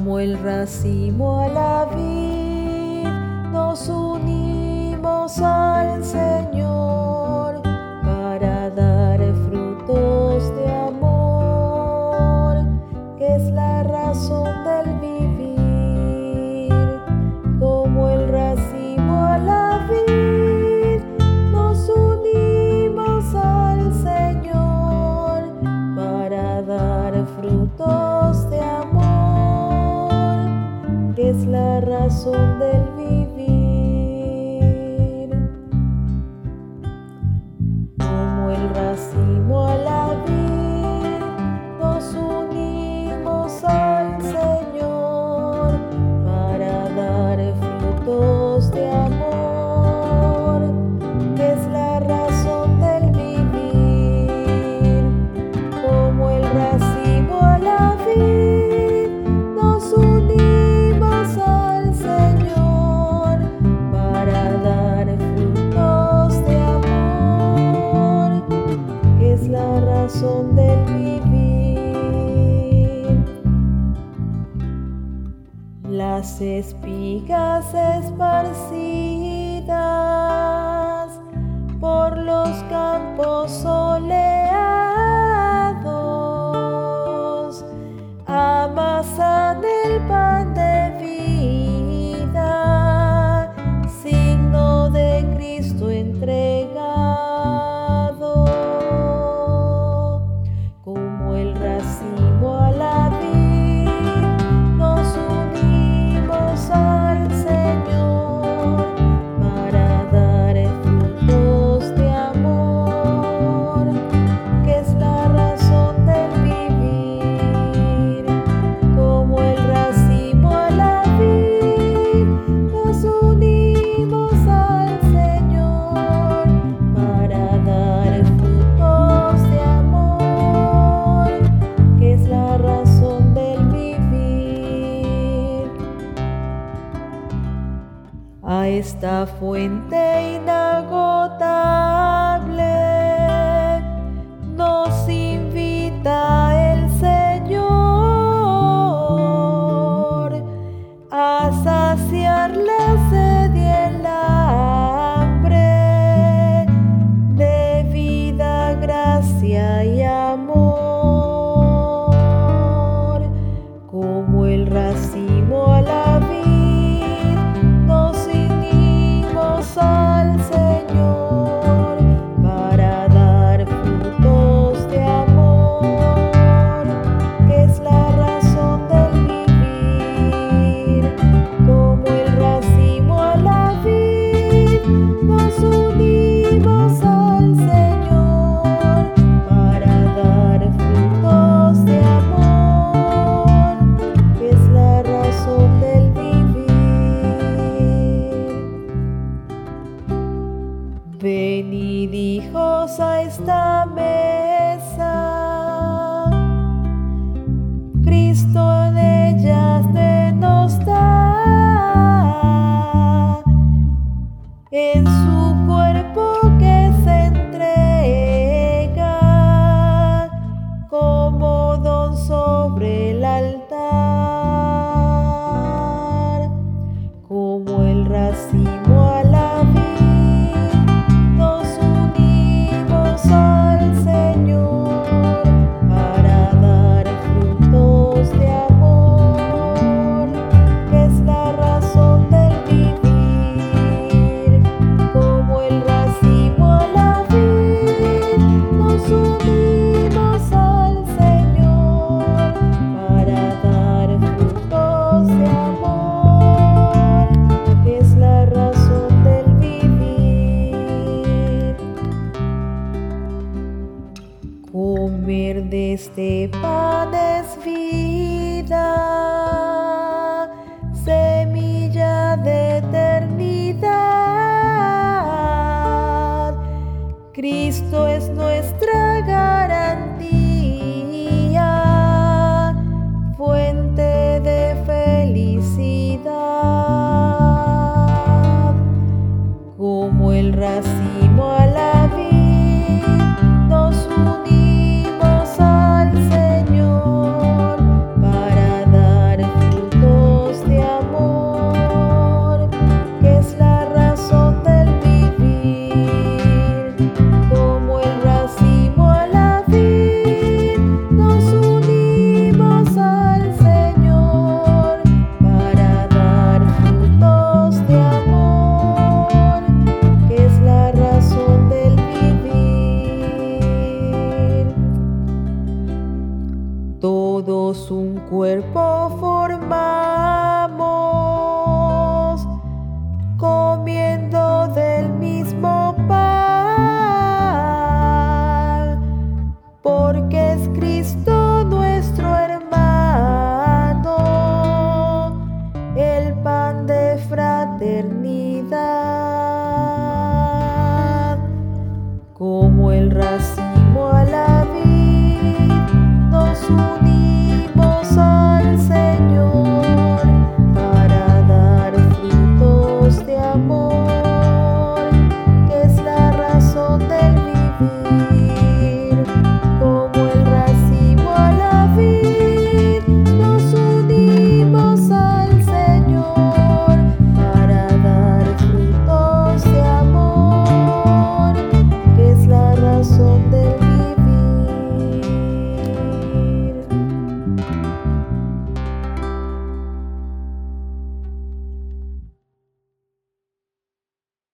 Como el racimo a la vid, nos unimos al Señor para dar frutos de amor, que es la razón del vivir. Como el racimo a la vid, nos unimos al Señor para dar frutos de amor, que es la razón del vivir. Como el racimo a la vid, nos unimos al Señor para dar frutos de amor, que es la razón del vivir. Como el racimo a la vid, nos unimos al Señor para dar frutos de amor, que es la razón del vivir. Las espigas esparcidas por los campos soleados amasan el pan de vida, signo de Cristo entregado. Como el racimo a la vid, nos unimos al Señor para dar frutos de amor, que es la razón del vivir. Como el racimo a la vid, nos unimos al Señor para dar frutos de amor, que es la razón del vivir. A esta fuente inagotable nos invita el Señor a saciar la sed y el hambre de vida, gracia y amor. Como el racimo a la vid, nos unimos al Señor para dar frutos de amor, que es la razón del vivir. Como el racimo a la vid, nos unimos al Señor para dar frutos de amor, que es la razón del vivir. Venid, hijos, a esta mesa, Cristo en ellas nos da, en su cuerpo que se entrega como don sobre el altar. Como el racimo a la vid, nos unimos al Señor para dar frutos de amor, que es la razón del vivir. Como el racimo a la vid, nos unimos al Señor para dar frutos de amor, que es la razón del vivir. Comer de este pan es vida, semilla de eternidad. Cristo es nuestra garantía, fuente de felicidad. Como el racimo a la vid, nos unimos al Señor para dar fruto cuerpo formamos, comiendo del mismo pan, porque es Cristo nuestro hermano, el pan de fraternidad, como el racimo